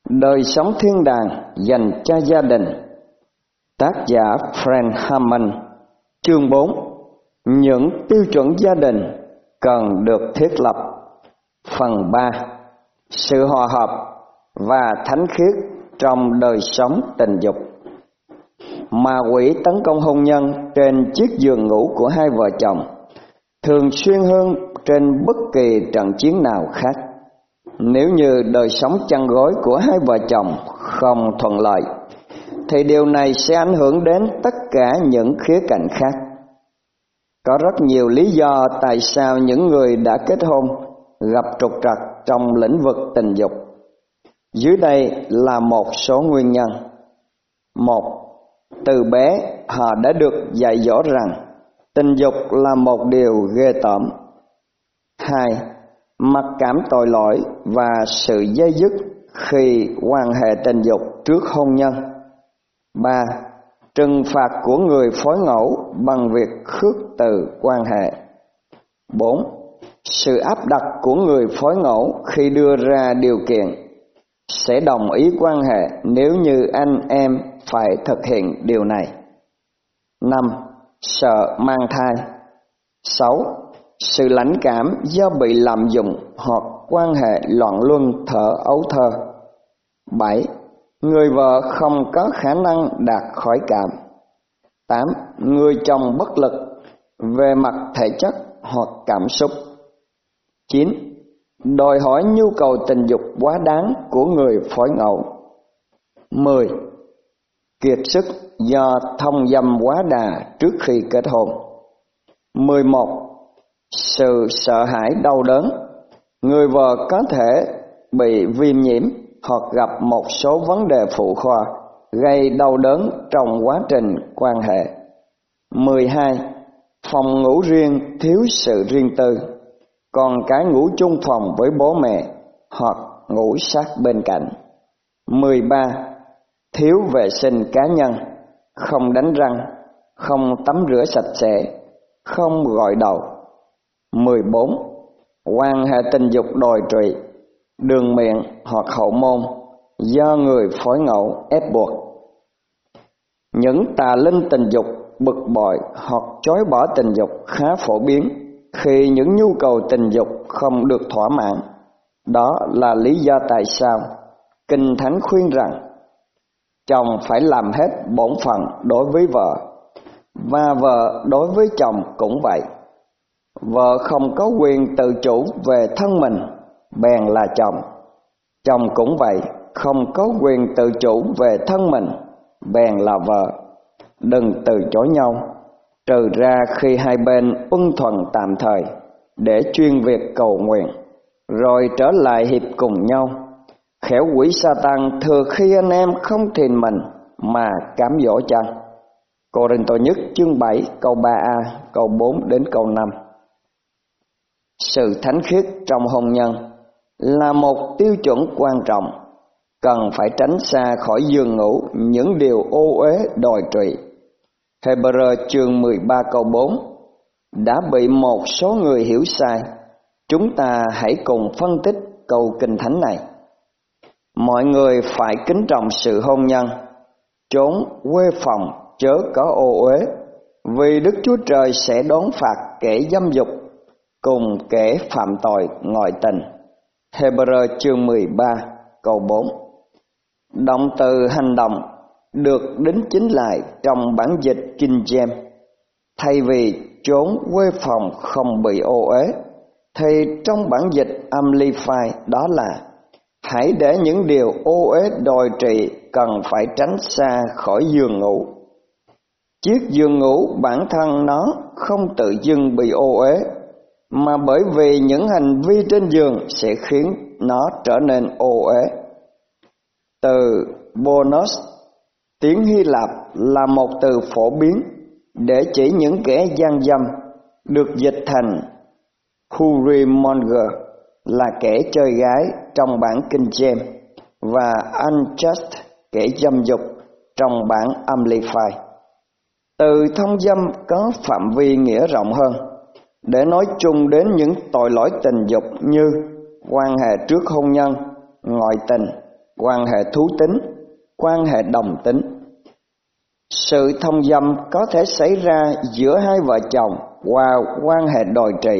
Đời sống thiên đàng dành cho gia đình. Tác giả Frank Hammond. Chương 4. Những tiêu chuẩn gia đình cần được thiết lập. Phần 3. Sự hòa hợp và thánh khiết trong đời sống tình dục. Ma quỷ tấn công hôn nhân trên chiếc giường ngủ của hai vợ chồng thường xuyên hơn trên bất kỳ trận chiến nào khác. Nếu như đời sống chăn gối của hai vợ chồng không thuận lợi, thì điều này sẽ ảnh hưởng đến tất cả những khía cạnh khác. Có rất nhiều lý do tại sao những người đã kết hôn gặp trục trặc trong lĩnh vực tình dục. Dưới đây là một số nguyên nhân. 1. Từ bé họ đã được dạy dỗ rằng tình dục là một điều ghê tởm. 2. Mặc cảm tội lỗi và sự dây dứt khi quan hệ tình dục trước hôn nhân. 3. Trừng phạt của người phối ngẫu bằng việc khước từ quan hệ. 4. Sự áp đặt của người phối ngẫu khi đưa ra điều kiện sẽ đồng ý quan hệ nếu như anh em phải thực hiện điều này. 5. Sợ mang thai. 6. Sự lãnh cảm do bị lạm dụng hoặc quan hệ loạn luân thở ấu thơ. 7. Người vợ không có khả năng đạt khỏi cảm. 8. Người chồng bất lực về mặt thể chất hoặc cảm xúc. 9. Đòi hỏi nhu cầu tình dục quá đáng của người phối ngẫu. 10. Kiệt sức do thông dâm quá đà trước khi kết hôn. 11. Sự sợ hãi đau đớn. Người vợ có thể bị viêm nhiễm hoặc gặp một số vấn đề phụ khoa gây đau đớn trong quá trình quan hệ. 12. Phòng ngủ riêng thiếu sự riêng tư, con cái ngủ chung phòng với bố mẹ hoặc ngủ sát bên cạnh. 13. Thiếu vệ sinh cá nhân, không đánh răng, không tắm rửa sạch sẽ, không gội đầu. 14. Quan hệ tình dục đồi trụy, đường miệng hoặc hậu môn do người phối ngẫu ép buộc. Những tà linh tình dục bực bội hoặc chối bỏ tình dục khá phổ biến khi những nhu cầu tình dục không được thỏa mãn. Đó là lý do tại sao Kinh Thánh khuyên rằng chồng phải làm hết bổn phận đối với vợ, và vợ đối với chồng cũng vậy. Vợ không có quyền tự chủ về thân mình, bèn là chồng. Chồng cũng vậy, không có quyền tự chủ về thân mình, bèn là vợ. Đừng từ chối nhau, trừ ra khi hai bên ưng thuận tạm thời để chuyên việc cầu nguyện, rồi trở lại hiệp cùng nhau. Khéo quỷ Sa-tan thừa khi anh em không thìn mình mà cám dỗ chăng. Cô-rinh-tô nhất chương 7 câu 3a, câu 4 đến câu 5. Sự thánh khiết trong hôn nhân là một tiêu chuẩn quan trọng, cần phải tránh xa khỏi giường ngủ những điều ô uế đồi trụy. Hebrew chương 13 câu 4 đã bị một số người hiểu sai. Chúng ta hãy cùng phân tích câu Kinh Thánh này. Mọi người phải kính trọng sự hôn nhân, trốn quê phòng chớ có ô uế, vì Đức Chúa Trời sẽ đón phạt kẻ dâm dục cùng kẻ phạm tội ngoại tình. Hebrew chương 13 câu 4. Động từ hành động được đính chính lại trong bản dịch King James. Thay vì trốn quê phòng không bị ô uế, thì trong bản dịch Amplify đó là hãy để những điều ô uế đồi trụy cần phải tránh xa khỏi giường ngủ. Chiếc giường ngủ bản thân nó không tự dưng bị ô uế, mà bởi vì những hành vi trên giường sẽ khiến nó trở nên ô uế. Từ bonus, tiếng Hy Lạp, là một từ phổ biến để chỉ những kẻ gian dâm, được dịch thành hurimonger, là kẻ chơi gái trong bản King James, và unjust, kẻ dâm dục, trong bản Amplify. Từ thông dâm có phạm vi nghĩa rộng hơn, để nói chung đến những tội lỗi tình dục như quan hệ trước hôn nhân, ngoại tình, quan hệ thú tính, quan hệ đồng tính. Sự thông dâm có thể xảy ra giữa hai vợ chồng qua quan hệ đồi trụy.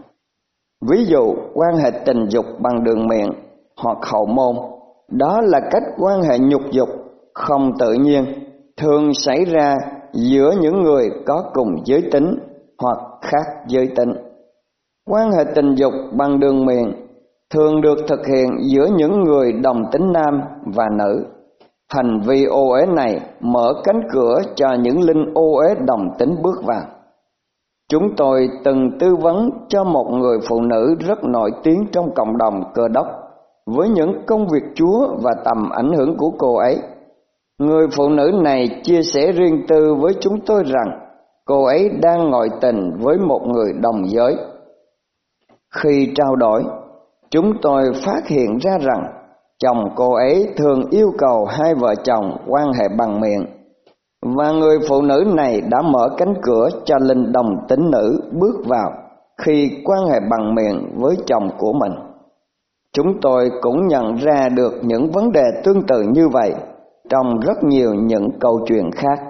Ví dụ quan hệ tình dục bằng đường miệng hoặc hậu môn, đó là cách quan hệ nhục dục không tự nhiên, thường xảy ra giữa những người có cùng giới tính hoặc khác giới tính. Quan hệ tình dục bằng đường miệng thường được thực hiện giữa những người đồng tính nam và nữ. Hành vi ô uế này mở cánh cửa cho những linh ô uế đồng tính bước vào. Chúng tôi từng tư vấn cho một người phụ nữ rất nổi tiếng trong cộng đồng Cơ Đốc với những công việc Chúa và tầm ảnh hưởng của cô ấy. Người phụ nữ này chia sẻ riêng tư với chúng tôi rằng cô ấy đang ngoại tình với một người đồng giới. Khi trao đổi, chúng tôi phát hiện ra rằng chồng cô ấy thường yêu cầu hai vợ chồng quan hệ bằng miệng, và người phụ nữ này đã mở cánh cửa cho linh đồng tính nữ bước vào khi quan hệ bằng miệng với chồng của mình. Chúng tôi cũng nhận ra được những vấn đề tương tự như vậy trong rất nhiều những câu chuyện khác.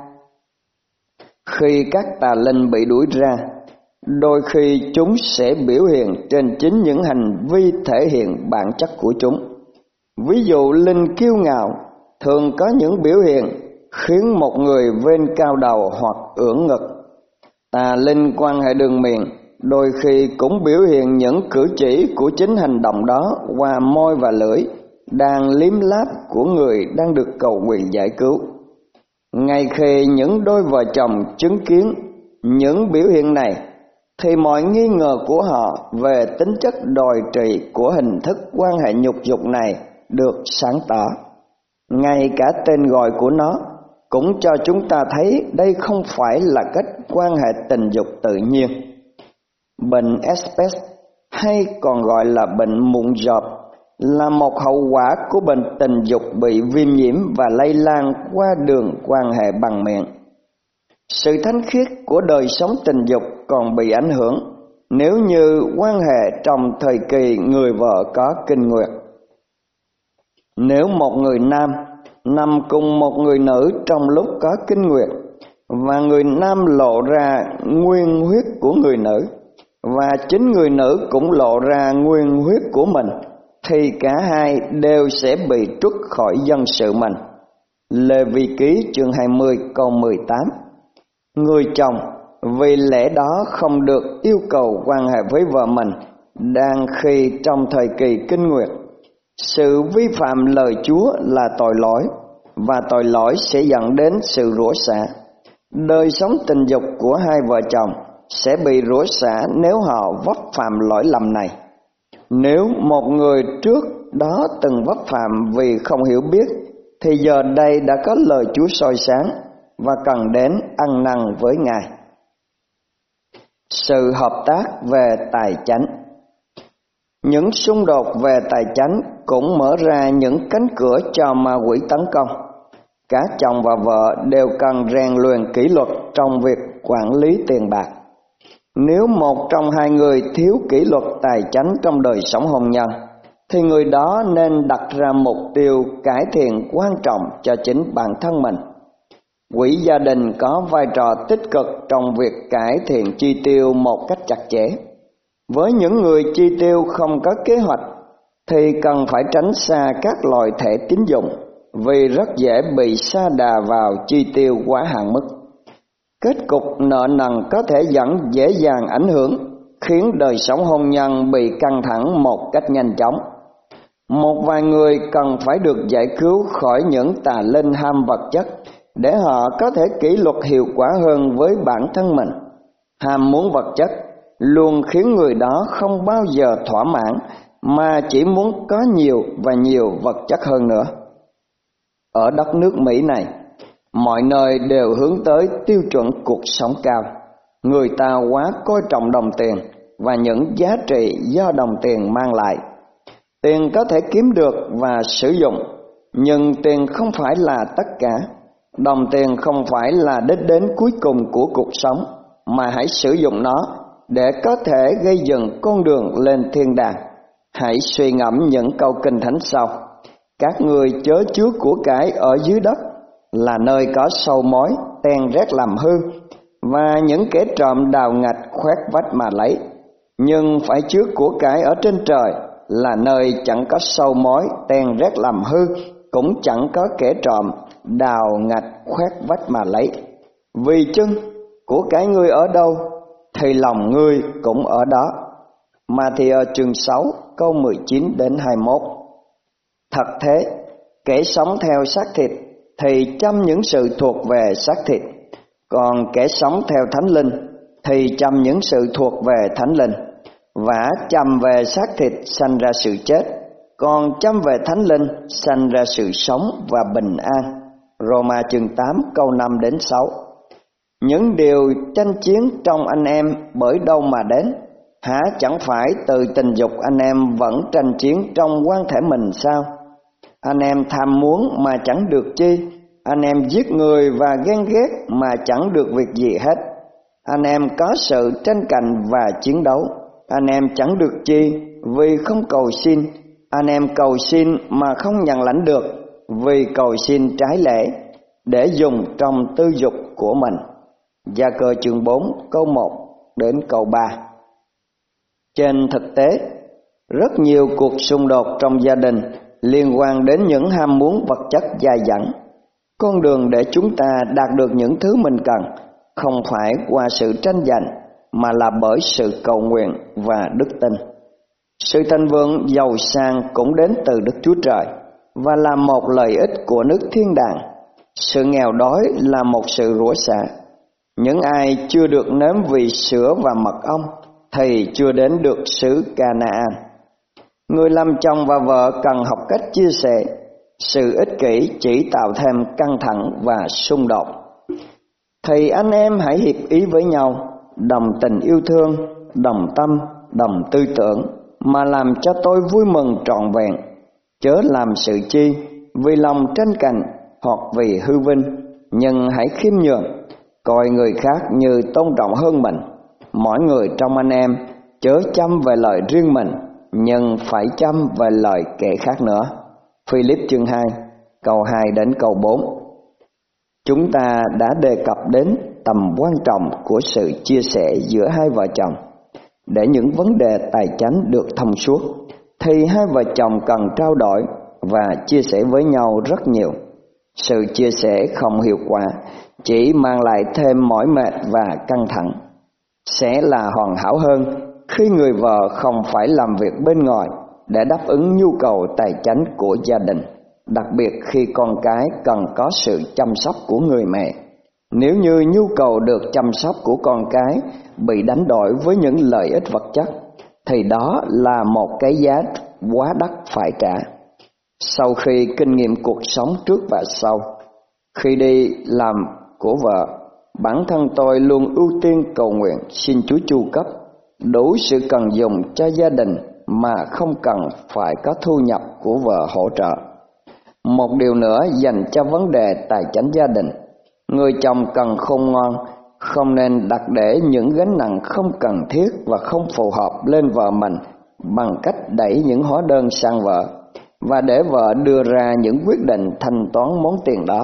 Khi các tà linh bị đuổi ra, đôi khi chúng sẽ biểu hiện trên chính những hành vi thể hiện bản chất của chúng. Ví dụ linh kiêu ngạo thường có những biểu hiện khiến một người vênh cao đầu hoặc ưỡn ngực. Tà linh quan hệ đường miệng đôi khi cũng biểu hiện những cử chỉ của chính hành động đó qua môi và lưỡi đang liếm láp của người đang được cầu nguyện giải cứu. Ngay khi những đôi vợ chồng chứng kiến những biểu hiện này, thì mọi nghi ngờ của họ về tính chất đồi trụy của hình thức quan hệ nhục dục này được sáng tỏ. Ngay cả tên gọi của nó cũng cho chúng ta thấy đây không phải là cách quan hệ tình dục tự nhiên. Bệnh Herpes, hay còn gọi là bệnh mụn giọt, là một hậu quả của bệnh tình dục bị viêm nhiễm và lây lan qua đường quan hệ bằng miệng. Sự thánh khiết của đời sống tình dục còn bị ảnh hưởng nếu như quan hệ trong thời kỳ người vợ có kinh nguyệt. Nếu một người nam nằm cùng một người nữ trong lúc có kinh nguyệt, và người nam lộ ra nguyên huyết của người nữ, và chính người nữ cũng lộ ra nguyên huyết của mình, thì cả hai đều sẽ bị trút khỏi dân sự mình. Lê Vi Ký chương 20 câu 18. Người chồng vì lẽ đó không được yêu cầu quan hệ với vợ mình đang khi trong thời kỳ kinh nguyệt. Sự vi phạm lời Chúa là tội lỗi, và tội lỗi sẽ dẫn đến sự rủa xả. Đời sống tình dục của hai vợ chồng sẽ bị rủa xả nếu họ vấp phạm lỗi lầm này. Nếu một người trước đó từng vấp phạm vì không hiểu biết, thì giờ đây đã có lời Chúa soi sáng và cần đến ăn năn với Ngài. Sự hợp tác về tài chánh. Những xung đột về tài chánh cũng mở ra những cánh cửa cho ma quỷ tấn công. Cả chồng và vợ đều cần rèn luyện kỷ luật trong việc quản lý tiền bạc. Nếu một trong hai người thiếu kỷ luật tài chánh trong đời sống hôn nhân, thì người đó nên đặt ra mục tiêu cải thiện quan trọng cho chính bản thân mình. Quỹ gia đình có vai trò tích cực trong việc cải thiện chi tiêu một cách chặt chẽ. Với những người chi tiêu không có kế hoạch, thì cần phải tránh xa các loại thẻ tín dụng, vì rất dễ bị sa đà vào chi tiêu quá hạn mức. Kết cục nợ nần có thể dễ dàng ảnh hưởng, khiến đời sống hôn nhân bị căng thẳng một cách nhanh chóng. Một vài người cần phải được giải cứu khỏi những tà linh ham vật chất để họ có thể kỷ luật hiệu quả hơn với bản thân mình. Ham muốn vật chất luôn khiến người đó không bao giờ thỏa mãn, mà chỉ muốn có nhiều và nhiều vật chất hơn nữa. Ở đất nước Mỹ này, mọi nơi đều hướng tới tiêu chuẩn cuộc sống cao. Người ta quá coi trọng đồng tiền và những giá trị do đồng tiền mang lại. Tiền có thể kiếm được và sử dụng, nhưng tiền không phải là tất cả. Đồng tiền không phải là đích đến cuối cùng của cuộc sống, mà hãy sử dụng nó để có thể gây dựng con đường lên thiên đàng. Hãy suy ngẫm những câu kinh thánh sau. Các ngươi chớ chứa của cải ở dưới đất, là nơi có sâu mối, ten rét làm hư, và những kẻ trộm đào ngạch khoét vách mà lấy. Nhưng phải chứa của cải ở trên trời, là nơi chẳng có sâu mối, ten rét làm hư, cũng chẳng có kẻ trộm đào ngạch khoét vách mà lấy. Vì chưng của cải ngươi ở đâu, thì lòng ngươi cũng ở đó. Ma-thi-ơ chương 6 câu 19 đến 21. Thật thế, kẻ sống theo xác thịt thì chăm những sự thuộc về xác thịt, còn kẻ sống theo Thánh Linh thì chăm những sự thuộc về Thánh Linh. Vả chăm về xác thịt sanh ra sự chết, còn chăm về Thánh Linh sanh ra sự sống và bình an. Roma chương 8 câu 5 đến 6. Những điều tranh chiến trong anh em bởi đâu mà đến? Hả chẳng phải từ tình dục anh em vẫn tranh chiến trong quan thể mình sao? Anh em tham muốn mà chẳng được chi, anh em giết người và ghen ghét mà chẳng được việc gì hết. Anh em có sự tranh cạnh và chiến đấu, anh em chẳng được chi vì không cầu xin. Anh em cầu xin mà không nhận lãnh được, vì cầu xin trái lệ để dùng trong tư dục của mình. Gia-cơ chương 4 câu 1 đến câu 3. Trên thực tế, rất nhiều cuộc xung đột trong gia đình liên quan đến những ham muốn vật chất dai dẳng. Con đường để chúng ta đạt được những thứ mình cần không phải qua sự tranh giành, mà là bởi sự cầu nguyện và đức tin. Sự thịnh vượng giàu sang cũng đến từ Đức Chúa Trời và là một lợi ích của nước thiên đàng. Sự nghèo đói là một sự rủa xả. Những ai chưa được nếm vị sữa và mật ong thì chưa đến được xứ Ca-na-an. Người làm chồng và vợ cần học cách chia sẻ. Sự ích kỷ chỉ tạo thêm căng thẳng và xung đột. Thì anh em hãy hiệp ý với nhau, đồng tình yêu thương, đồng tâm, đồng tư tưởng, mà làm cho tôi vui mừng trọn vẹn. Chớ làm sự chi vì lòng tranh cạnh hoặc vì hư vinh, nhưng hãy khiêm nhường, coi người khác như tôn trọng hơn mình. Mỗi người trong anh em chớ chăm về lời riêng mình, nhưng phải chăm về lời kẻ khác nữa. Philip chương 2 câu 2 đến câu 4. Chúng ta đã đề cập đến tầm quan trọng của sự chia sẻ giữa hai vợ chồng. Để những vấn đề tài chánh được thông suốt, thì hai vợ chồng cần trao đổi và chia sẻ với nhau rất nhiều. Sự chia sẻ không hiệu quả chỉ mang lại thêm mỏi mệt và căng thẳng. Sẽ là hoàn hảo hơn khi người vợ không phải làm việc bên ngoài để đáp ứng nhu cầu tài chánh của gia đình, đặc biệt khi con cái cần có sự chăm sóc của người mẹ. Nếu như nhu cầu được chăm sóc của con cái bị đánh đổi với những lợi ích vật chất, thì đó là một cái giá quá đắt phải trả. Sau khi kinh nghiệm cuộc sống trước và sau, khi đi làm của vợ, bản thân tôi luôn ưu tiên cầu nguyện xin Chúa chu cấp đủ sự cần dùng cho gia đình mà không cần phải có thu nhập của vợ hỗ trợ. Một điều nữa dành cho vấn đề tài chánh gia đình, người chồng cần khôn ngoan, không nên đặt để những gánh nặng không cần thiết và không phù hợp lên vợ mình bằng cách đẩy những hóa đơn sang vợ và để vợ đưa ra những quyết định thanh toán món tiền đó.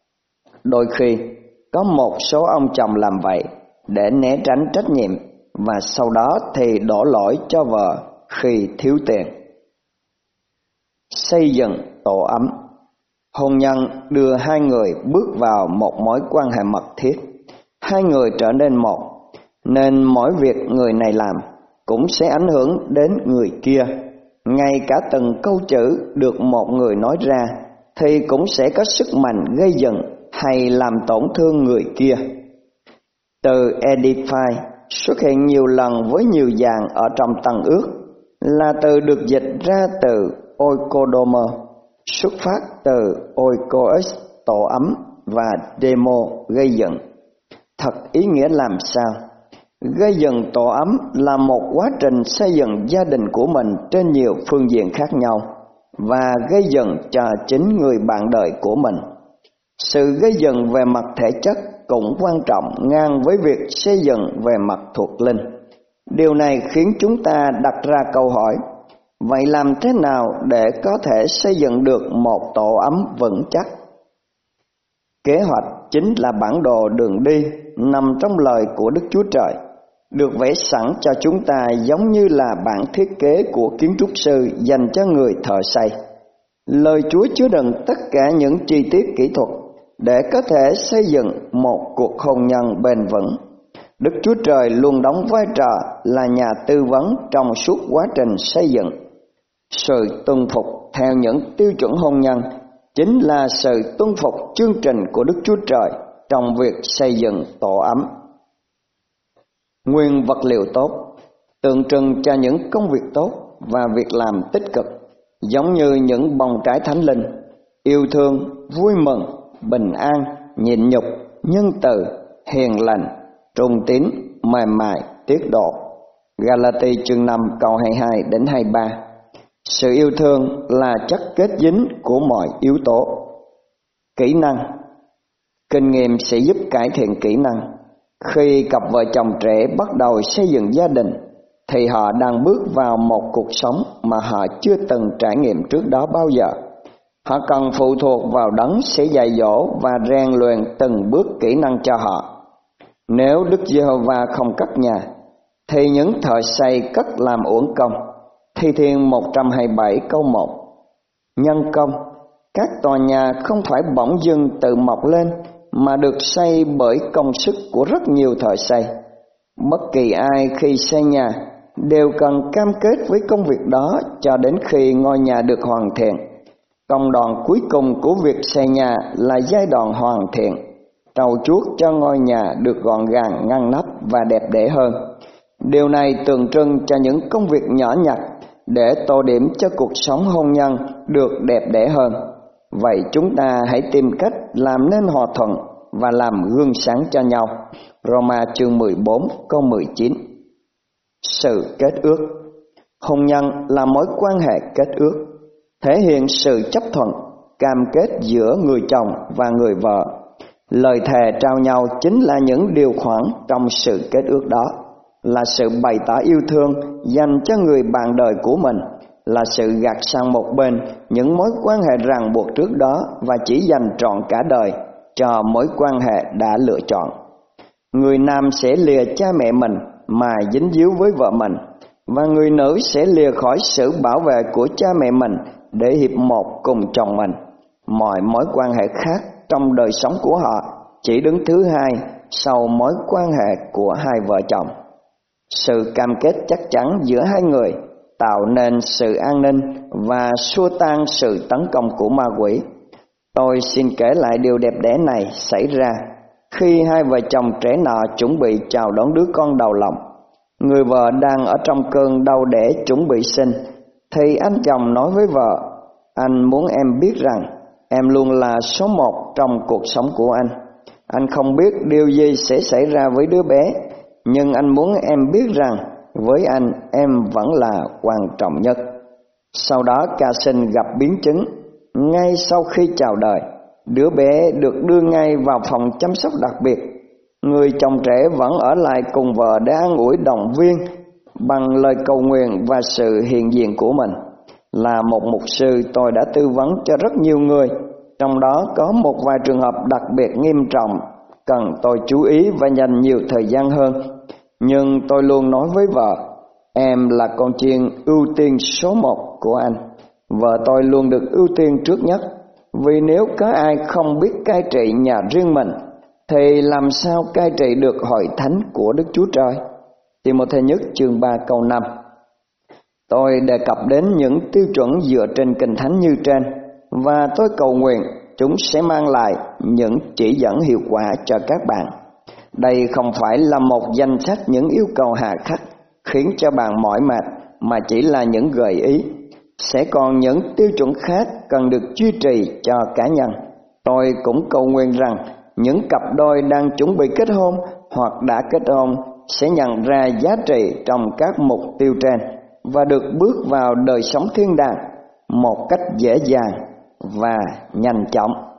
Đôi khi có một số ông chồng làm vậy để né tránh trách nhiệm và sau đó thì đổ lỗi cho vợ khi thiếu tiền. Xây dựng tổ ấm. Hôn nhân đưa hai người bước vào một mối quan hệ mật thiết. Hai người trở nên một, nên mỗi việc người này làm cũng sẽ ảnh hưởng đến người kia. Ngay cả từng câu chữ được một người nói ra thì cũng sẽ có sức mạnh gây dựng hay làm tổn thương người kia. Từ edify xuất hiện nhiều lần với nhiều dạng ở trong Tân Ước, là từ được dịch ra từ oikodomo, xuất phát từ oikoes tổ ấm và demo gây dựng. Thật ý nghĩa làm sao? Gây dựng tổ ấm là một quá trình xây dựng gia đình của mình trên nhiều phương diện khác nhau và gây dựng cho chính người bạn đời của mình. Sự gây dựng về mặt thể chất cũng quan trọng ngang với việc xây dựng về mặt thuộc linh. Điều này khiến chúng ta đặt ra câu hỏi, Vậy làm thế nào để có thể xây dựng được một tổ ấm vững chắc? Kế hoạch chính là bản đồ đường đi nằm trong lời của Đức Chúa Trời, được vẽ sẵn cho chúng ta giống như là bản thiết kế của kiến trúc sư dành cho người thợ xây. Lời Chúa chứa đựng tất cả những chi tiết kỹ thuật để có thể xây dựng một cuộc hôn nhân bền vững. Đức Chúa Trời luôn đóng vai trò là nhà tư vấn trong suốt quá trình xây dựng. Sự tuân phục theo những tiêu chuẩn hôn nhân chính là sự tuân phục chương trình của Đức Chúa Trời trong việc xây dựng tổ ấm. Nguyên vật liệu tốt tượng trưng cho những công việc tốt và việc làm tích cực, giống như những bông trái thánh linh: yêu thương, vui mừng, bình an, nhịn nhục, nhân từ, hiền lành, trung tín, mềm mại, tiết độ. Galati chương 5 câu 22 đến 23. Sự yêu thương là chất kết dính của mọi yếu tố. Kỹ năng. Kinh nghiệm sẽ giúp cải thiện kỹ năng. Khi cặp vợ chồng trẻ bắt đầu xây dựng gia đình thì họ đang bước vào một cuộc sống mà họ chưa từng trải nghiệm trước đó bao giờ. Họ cần phụ thuộc vào Đấng sẽ dạy dỗ và rèn luyện từng bước kỹ năng cho họ. Nếu Đức Giê-hô-va không cất nhà thì những thợ xây cất làm uổng công. Thi Thiên 127 câu 1. Nhân công, các tòa nhà không phải bỗng dưng tự mọc lên mà được xây bởi công sức của rất nhiều thợ xây. Bất kỳ ai khi xây nhà đều cần cam kết với công việc đó cho đến khi ngôi nhà được hoàn thiện. Công đoạn cuối cùng của việc xây nhà là giai đoạn hoàn thiện, trau chuốt cho ngôi nhà được gọn gàng, ngăn nắp và đẹp đẽ hơn. Điều này tượng trưng cho những công việc nhỏ nhặt để tô điểm cho cuộc sống hôn nhân được đẹp đẽ hơn. Vậy chúng ta hãy tìm cách làm nên hòa thuận và làm gương sáng cho nhau. Roma chương 14 câu 19. Sự kết ước. Hôn nhân là mối quan hệ kết ước, thể hiện sự chấp thuận, cam kết giữa người chồng và người vợ. Lời thề trao nhau chính là những điều khoản trong sự kết ước đó, là sự bày tỏ yêu thương dành cho người bạn đời của mình, là sự gạt sang một bên những mối quan hệ ràng buộc trước đó và chỉ dành trọn cả đời cho mối quan hệ đã lựa chọn. Người nam sẽ lìa cha mẹ mình mà dính díu với vợ mình, và người nữ sẽ lìa khỏi sự bảo vệ của cha mẹ mình để hiệp một cùng chồng mình. Mọi mối quan hệ khác trong đời sống của họ chỉ đứng thứ hai sau mối quan hệ của hai vợ chồng. Sự cam kết chắc chắn giữa hai người tạo nên sự an ninh và xua tan sự tấn công của ma quỷ. Tôi xin kể lại điều đẹp đẽ này xảy ra khi hai vợ chồng trẻ nọ chuẩn bị chào đón đứa con đầu lòng. Người vợ đang ở trong cơn đau đẻ chuẩn bị sinh, thì anh chồng nói với vợ: anh muốn em biết rằng em luôn là số một trong cuộc sống của anh. Anh không biết điều gì sẽ xảy ra với đứa bé, nhưng anh muốn em biết rằng với anh em vẫn là quan trọng nhất. Sau đó ca sinh gặp biến chứng. Ngay sau khi chào đời, đứa bé được đưa ngay vào phòng chăm sóc đặc biệt. Người chồng trẻ vẫn ở lại cùng vợ để an ủi động viên bằng lời cầu nguyện và sự hiện diện của mình. Là một mục sư, tôi đã tư vấn cho rất nhiều người, trong đó có một vài trường hợp đặc biệt nghiêm trọng cần tôi chú ý và dành nhiều thời gian hơn. Nhưng tôi luôn nói với vợ: em là con chiên ưu tiên số một của anh. Vợ tôi luôn được ưu tiên trước nhất, vì nếu có ai không biết cai trị nhà riêng mình thì làm sao cai trị được hội thánh của Đức Chúa Trời? Ti-mô-thê nhất chương 3 câu 5. Tôi đề cập đến những tiêu chuẩn dựa trên Kinh Thánh như trên, và tôi cầu nguyện chúng sẽ mang lại những chỉ dẫn hiệu quả cho các bạn. Đây không phải là một danh sách những yêu cầu hà khắc khiến cho bạn mỏi mệt, mà chỉ là những gợi ý. Sẽ còn những tiêu chuẩn khác cần được duy trì cho cá nhân. Tôi cũng cầu nguyện rằng những cặp đôi đang chuẩn bị kết hôn hoặc đã kết hôn sẽ nhận ra giá trị trong các mục tiêu trên và được bước vào đời sống thiên đàng một cách dễ dàng và nhanh chóng.